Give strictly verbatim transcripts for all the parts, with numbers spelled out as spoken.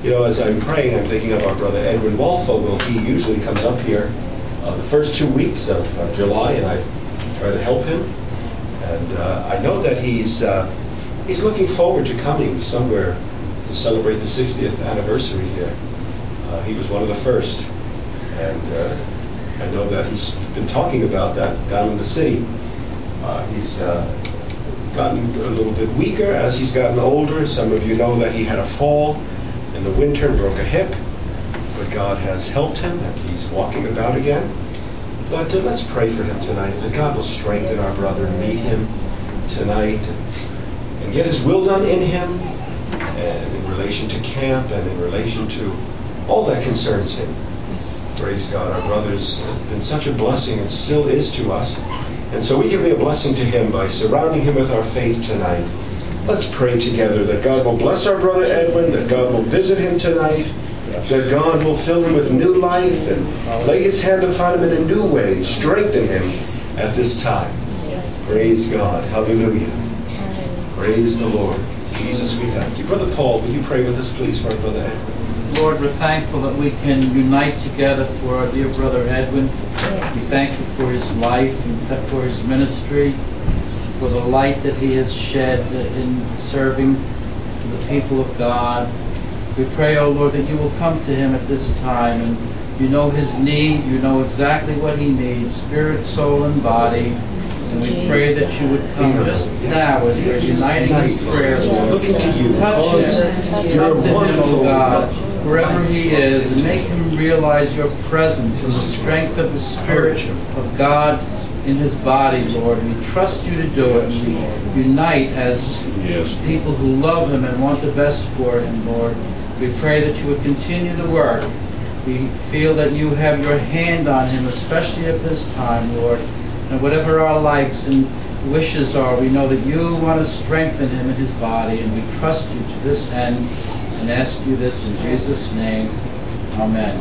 You know, as I'm praying, I'm thinking of our brother Edwin Walfogel. He usually comes up here uh, the first two weeks of uh, July, and I try to help him. And uh, I know that he's uh, he's looking forward to coming somewhere to celebrate the sixtieth anniversary here. Uh, he was one of the first, and uh, I know that he's been talking about that down in the city. Uh, he's uh, gotten a little bit weaker as he's gotten older. Some of you know that he had a fall in the winter and broke a hip, but God has helped him and he's walking about again. But uh, let's pray for him tonight, that God will strengthen our brother and meet him tonight and, and get his will done in him, and in relation to camp and in relation to all that concerns him. Praise God. Our brother's been such a blessing and still is to us. And so we can be a blessing to him by surrounding him with our faith tonight. Let's pray together that God will bless our brother Edwin, that God will visit him tonight, that God will fill him with new life and lay his hand upon him in a new way, strengthen him at this time. Praise God. Hallelujah. Praise the Lord. Jesus, we thank you. Brother Paul, will you pray with us, please, for our brother Edwin? Lord, we're thankful that we can unite together for our dear brother Edwin. We thank you for his life and for his ministry, for the light that he has shed in serving the people of God. We pray, O Lord, that you will come to him at this time, and you know his need, you know exactly what he needs, spirit, soul, and body. And we pray that you would come just now as we're uniting in prayer, Lord. Touch him, come to him, O God, wherever he is, and make him realize your presence and the strength of the Spirit of God in his body, Lord. We trust you to do it. We unite as people who love him and want the best for him, Lord. We pray that you would continue the work. We feel that you have your hand on him, especially at this time, Lord. And whatever our likes and wishes are, we know that you want to strengthen him in his body, and we trust you to this end and ask you this in Jesus' name. Amen.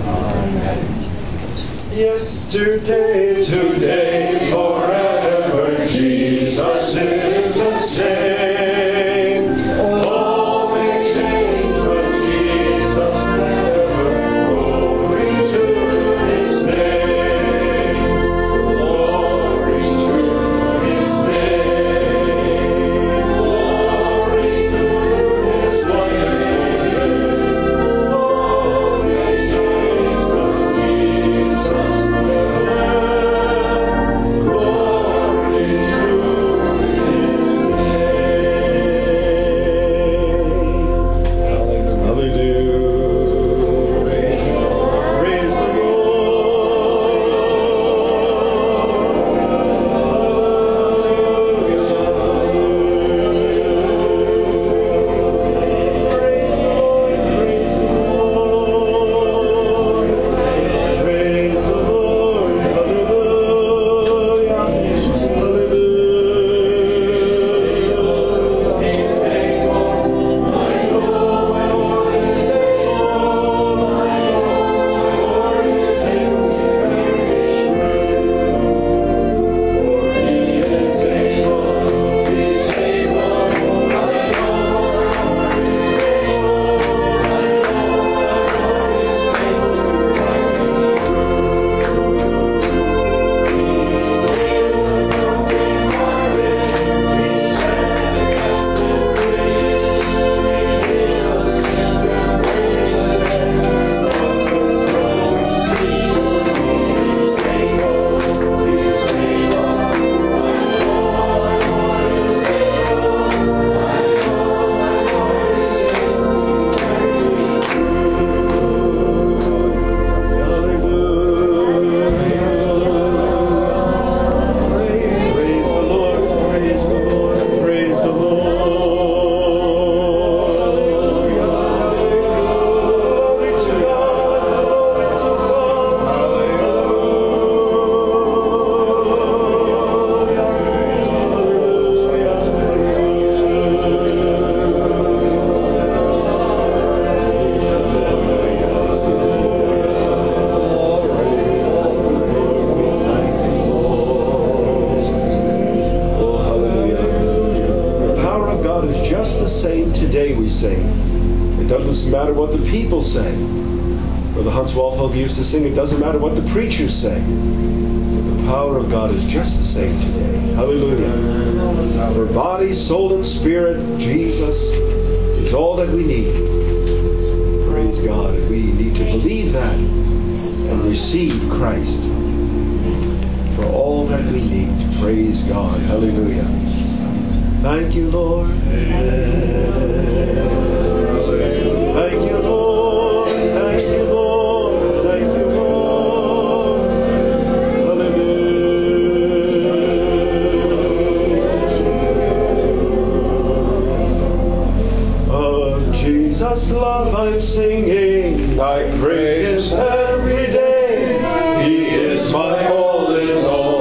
Amen. Yesterday, today, forever, Jesus is the same. All may change, but Jesus never. Glory to his name. Glory to his name. Glory to his name. All may change, but Jesus never. Glory to his name. people say. Brother Hans Walfeld used to sing, it doesn't matter what the preachers say. But the power of God is just the same today. Hallelujah. Our body, soul, and spirit, Jesus is all that we need. Praise God. We need to believe that and receive Christ for all that we need. Praise God. Hallelujah. Thank you, Lord. Thank you, Lord. Thank you, Lord. Thank you, Lord. Hallelujah. Of Jesus' love I'm singing. I praise Him every day. He is my all in all.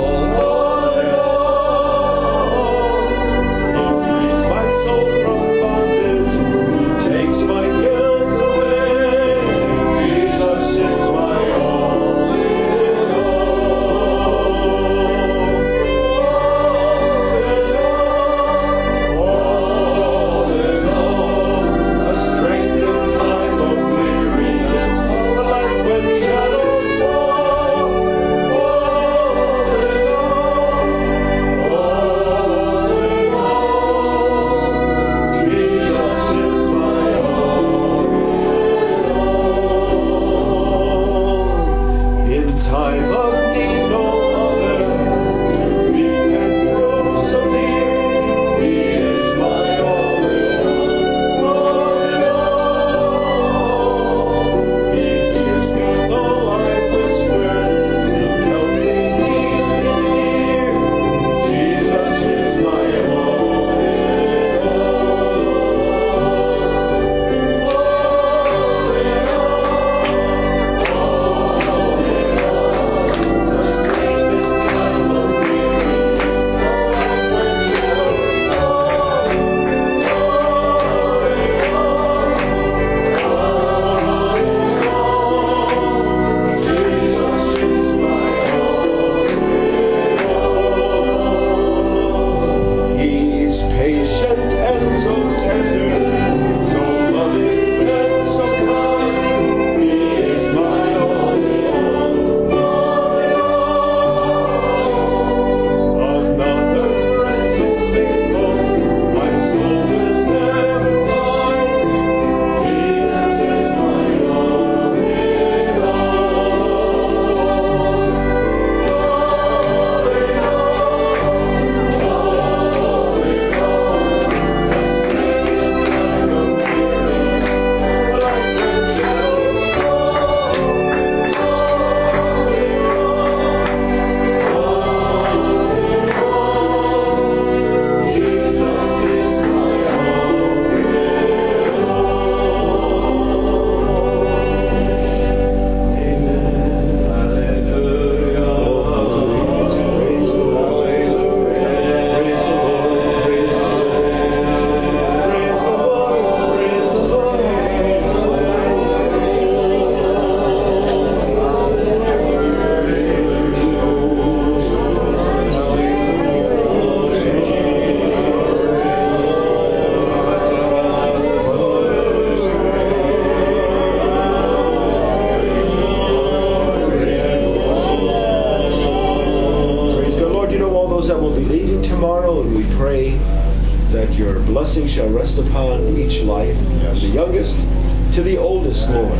Shall rest upon each life, from the youngest to the oldest, Lord.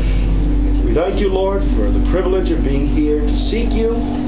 We thank you, Lord, for the privilege of being here to seek you,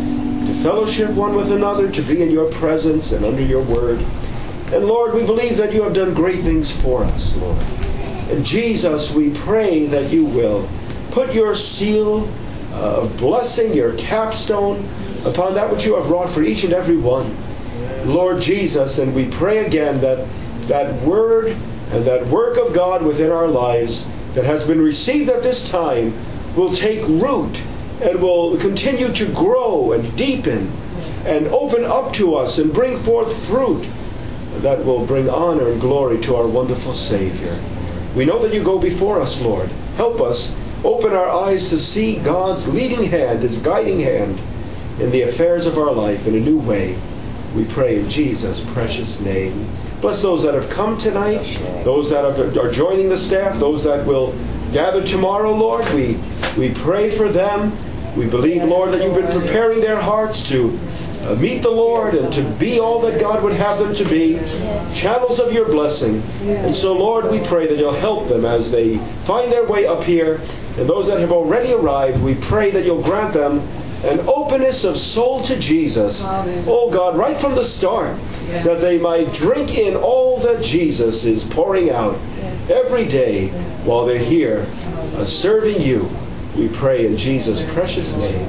to fellowship one with another, to be in your presence and under your word. And Lord, we believe that you have done great things for us, Lord. And Jesus, we pray that you will put your seal of blessing, your capstone, upon that which you have wrought for each and every one. Lord Jesus, and we pray again that that word and that work of God within our lives that has been received at this time will take root and will continue to grow and deepen and open up to us and bring forth fruit that will bring honor and glory to our wonderful Savior. We know that you go before us, Lord. Help us open our eyes to see God's leading hand, His guiding hand in the affairs of our life in a new way. We pray in Jesus' precious name. Bless those that have come tonight, those that are joining the staff, those that will gathered tomorrow, Lord, we, we pray for them. We believe, Lord, that you've been preparing their hearts to uh, meet the Lord and to be all that God would have them to be, channels of your blessing. And so, Lord, we pray that you'll help them as they find their way up here. And those that have already arrived, we pray that you'll grant them an openness of soul to Jesus. Amen. Oh God, right from the start, yes. that they might drink in all that Jesus is pouring out yes. every day yes. while they're here uh, serving you. We pray in Jesus' precious name.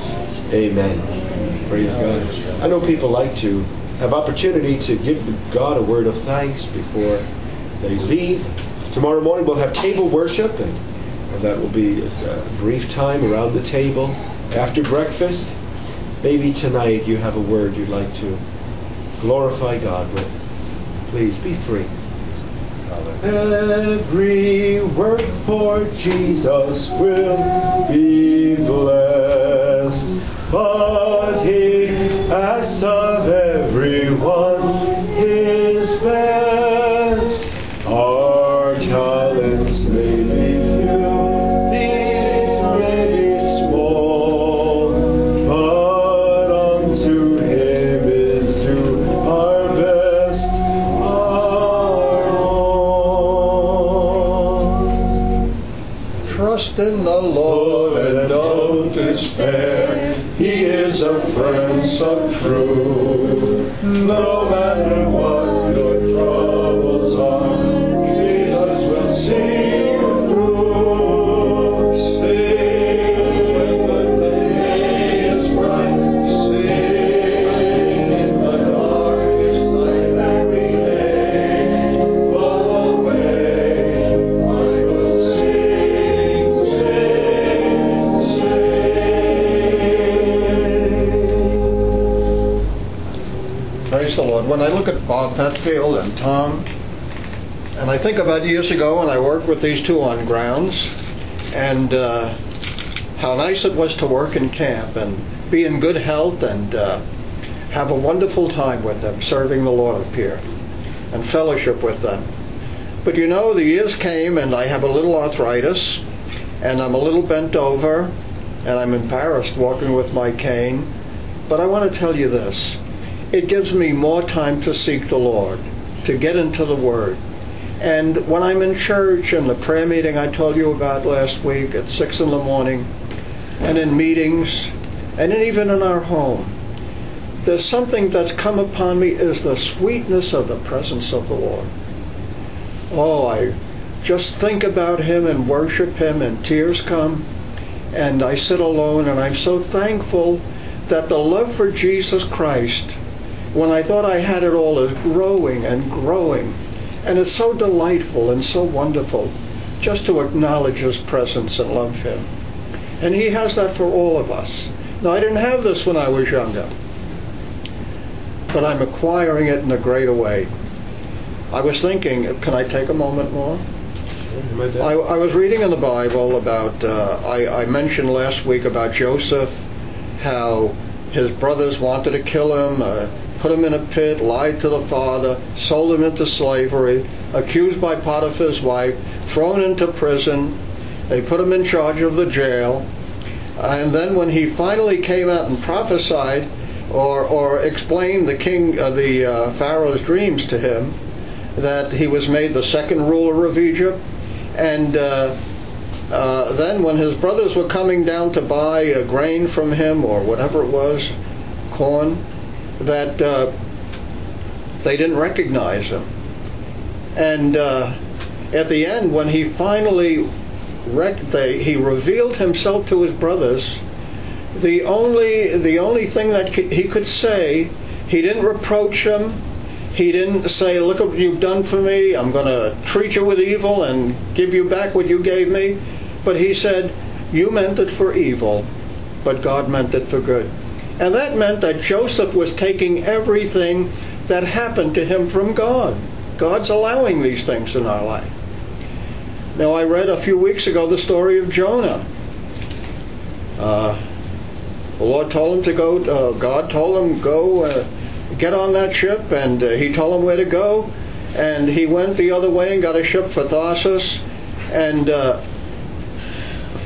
Amen. Praise God. I know people like to have opportunity to give God a word of thanks before they leave. Tomorrow morning we'll have table worship, and, and that will be a brief time around the table after breakfast. Maybe tonight you have a word you'd like to glorify God with. Please be free. Every work for Jesus will be blessed, but He asks of everyone His best. Our talents may be few, these may be small, but unto Him is due our best, our all. Trust in the Lord and don't despair. He is a friend so true. No matter what your troubles are, Jesus will see you through. Sing when the day is bright. Sing in the darkest night every day. Go away, I will sing, sing, sing. Praise the Lord. When I look at Bob Petfield and Tom, and I think about years ago when I worked with these two on grounds, and uh, how nice it was to work in camp and be in good health and uh, have a wonderful time with them, serving the Lord up here and fellowship with them. But you know, the years came and I have a little arthritis and I'm a little bent over and I'm embarrassed walking with my cane. But I want to tell you this. It gives me more time to seek the Lord, to get into the Word. And when I'm in church, and the prayer meeting I told you about last week at six in the morning, and in meetings, and even in our home, there's something that's come upon me is the sweetness of the presence of the Lord. Oh, I just think about Him and worship Him, and tears come, and I sit alone, and I'm so thankful that the love for Jesus Christ, when I thought I had it all, is growing and growing. And it's so delightful and so wonderful just to acknowledge His presence and love Him. And He has that for all of us. Now, I didn't have this when I was younger, but I'm acquiring it in a greater way. I was thinking, can I take a moment more? I, I was reading in the Bible about, uh, I, I mentioned last week about Joseph, how his brothers wanted to kill him, uh, put him in a pit, lied to the father, sold him into slavery, accused by Potiphar's wife, thrown into prison. They put him in charge of the jail. And then when he finally came out and prophesied or or explained the king, uh, the uh, Pharaoh's dreams to him, that he was made the second ruler of Egypt. And uh, uh, then when his brothers were coming down to buy uh, grain from him or whatever it was, corn, that uh, they didn't recognize him. And uh, at the end, when he finally rec- they, he revealed himself to his brothers, the only the only thing that he could say, he didn't reproach them. He didn't say, look what you've done for me, I'm going to treat you with evil and give you back what you gave me. But he said, you meant it for evil, but God meant it for good. And that meant that Joseph was taking everything that happened to him from God. God's allowing these things in our life. Now, I read a few weeks ago the story of Jonah. Uh, the Lord told him to go, uh, God told him, go uh, get on that ship, and uh, He told him where to go. And he went the other way and got a ship for Tarsus. And uh,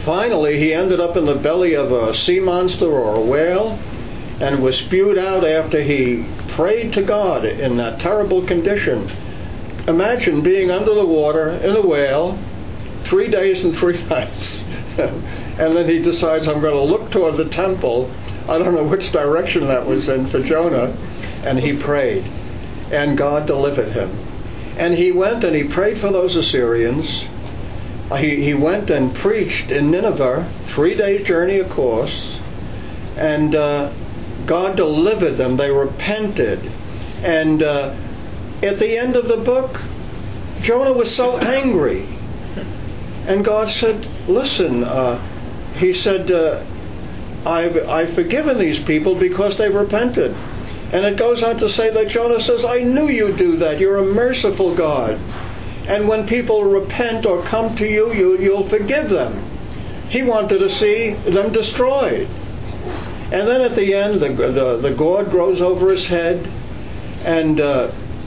finally he ended up in the belly of a sea monster or a whale and was spewed out after he prayed to God in that terrible condition. Imagine being under the water in a whale three days and three nights. And then he decides, I'm going to look toward the temple. I don't know which direction that was in for Jonah. And he prayed. And God delivered him. And he went and he prayed for those Assyrians. He, he went and preached in Nineveh, three days journey of course. And uh, God delivered them. They repented. And uh, at the end of the book, Jonah was so angry. And God said, listen, uh, he said, uh, I've, I've forgiven these people because they repented. And it goes on to say that Jonah says, I knew you'd do that. You're a merciful God. And when people repent or come to you, you you'll forgive them. He wanted to see them destroyed. And then at the end, the, the, the gourd grows over his head, and uh,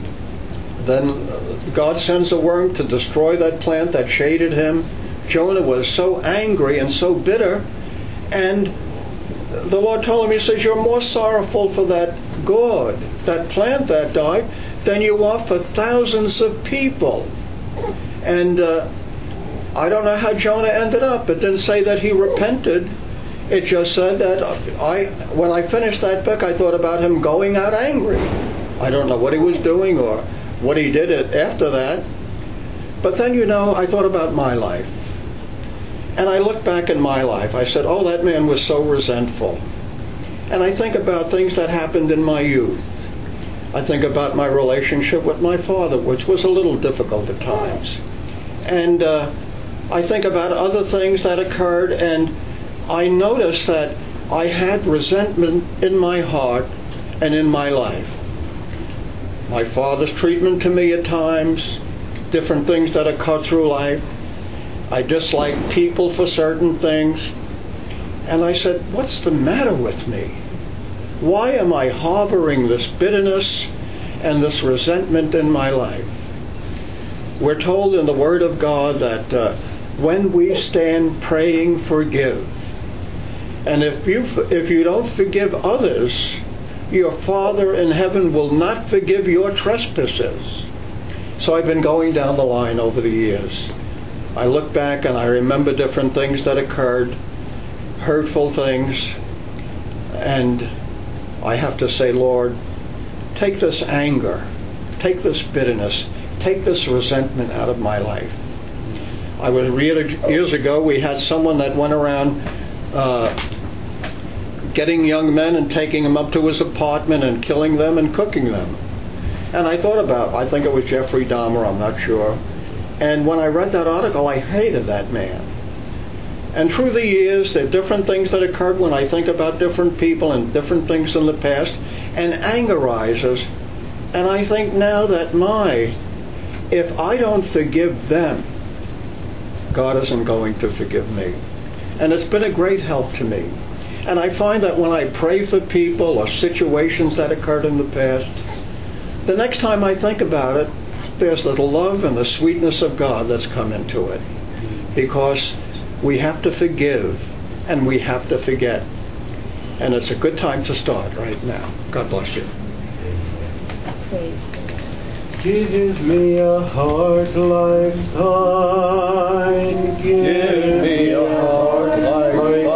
then God sends a worm to destroy that plant that shaded him. Jonah was so angry and so bitter, and the Lord told him, he says, you're more sorrowful for that gourd, that plant that died, than you are for thousands of people. And uh, I don't know how Jonah ended up. It didn't say that he repented. It just said that I, when I finished that book, I thought about him going out angry. I don't know what he was doing or what he did after that. But then, you know, I thought about my life. And I looked back in my life. I said, oh, that man was so resentful. And I think about things that happened in my youth. I think about my relationship with my father, which was a little difficult at times. And uh, I think about other things that occurred, and I noticed that I had resentment in my heart and in my life. My father's treatment to me at times, different things that occur through life. I disliked people for certain things. And I said, what's the matter with me? Why am I harboring this bitterness and this resentment in my life? We're told in the Word of God that uh, when we stand praying, forgive. And if you if you don't forgive others, your Father in heaven will not forgive your trespasses. So I've been going down the line over the years. I look back and I remember different things that occurred, hurtful things, and I have to say, Lord, take this anger, take this bitterness, take this resentment out of my life. I was years ago, we had someone that went around uh, getting young men and taking them up to his apartment and killing them and cooking them. And I thought about, I think it was Jeffrey Dahmer, I'm not sure. And when I read that article, I hated that man. And through the years, there are different things that occurred when I think about different people and different things in the past, and anger rises. And I think now that, my, if I don't forgive them, God isn't going to forgive me. And it's been a great help to me. And I find that when I pray for people or situations that occurred in the past, the next time I think about it, there's the love and the sweetness of God that's come into it. Because we have to forgive and we have to forget. And it's a good time to start right now. God bless you. Give me a heart like thine. Give me a heart like thine.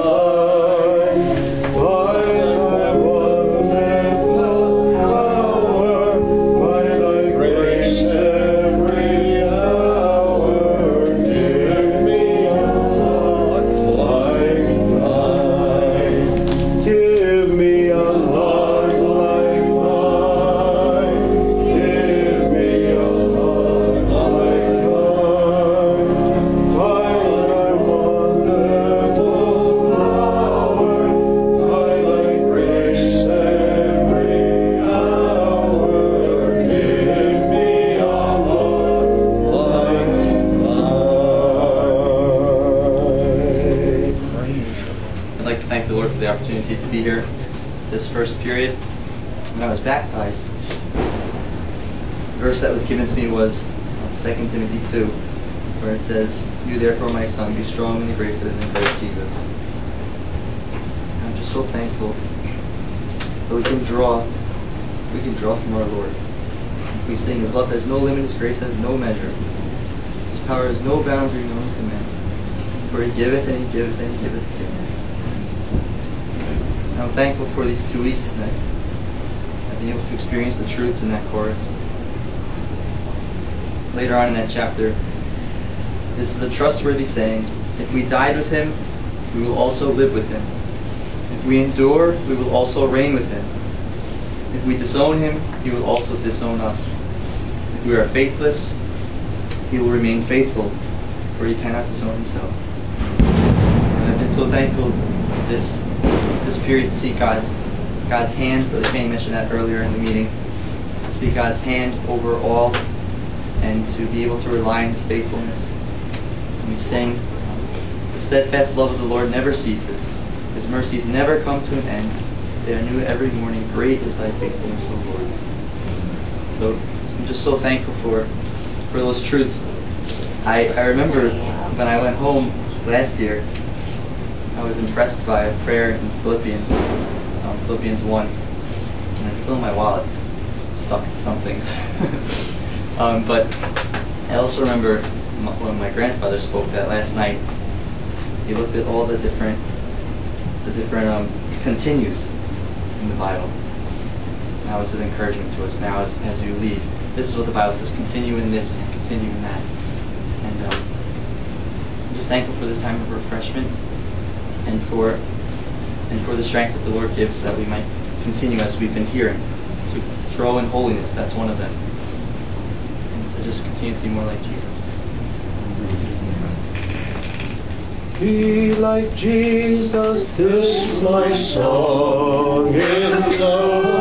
To be here this first period. When I was baptized, the verse that was given to me was Second Timothy two, where it says, "You therefore, my son, be strong in the grace that is in Christ so thankful that we can draw, we can draw from our Lord. We sing, His love has no limit, His grace has no measure. His power has no boundary known to man. For He giveth and He giveth and He giveth again. And I'm thankful for these two weeks and that I've been able to experience the truths in that chorus. Later on in that chapter, this is a trustworthy saying: if we died with Him, we will also live with Him. If we endure, we will also reign with Him. If we disown Him, He will also disown us. If we are faithless, He will remain faithful, for He cannot disown Himself. And I've been so thankful this this period to see God's God's hand. Brother Kenny mentioned that earlier in the meeting. To see God's hand over all, and to be able to rely on His faithfulness. And we sing, the steadfast love of the Lord never ceases. His mercies never come to an end. They are new every morning. Great is Thy faithfulness, O Lord. So I'm just so thankful for for those truths. I, I remember when I went home last year, I was impressed by a prayer in Philippians, um, Philippians one, and it's still in my wallet, stuck to something. um, but I also remember my, when my grandfather spoke that last night. He looked at all the different, the different um, continues in the Bible. And that was his encouragement to us now as, as you leave. This is what the Bible says: continue in this and continue in that. And um, I'm just thankful for this time of refreshment, and for and for the strength that the Lord gives, so that we might continue as we've been hearing to grow in holiness. That's one of them. And to just continue to be more like Jesus. Be like Jesus, this my song in the